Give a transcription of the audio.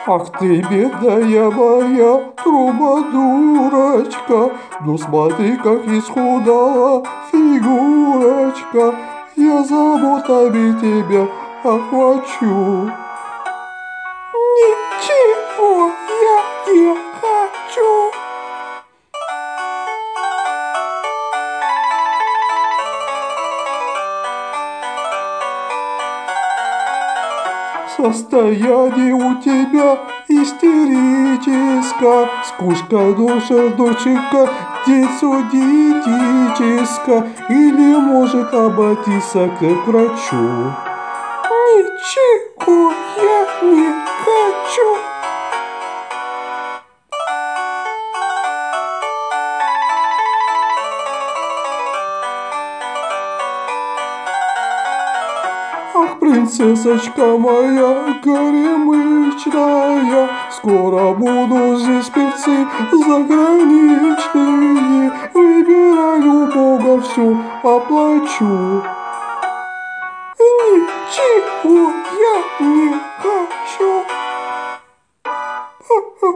Ах ты, бедная моя труба-дурочка, ну смотри, как исхудала фигурочка, я заботами тебя охвачу. Ничего я не хочу. Состояние у тебя истерическое, скучка душа, доченька, детство диетическое, или может обратиться к врачу. Ничего я не хочу. Ах, принцессочка моя горемычная, скоро буду здесь певцы заграничные, выбираю Бога, все оплачу. Ничего я не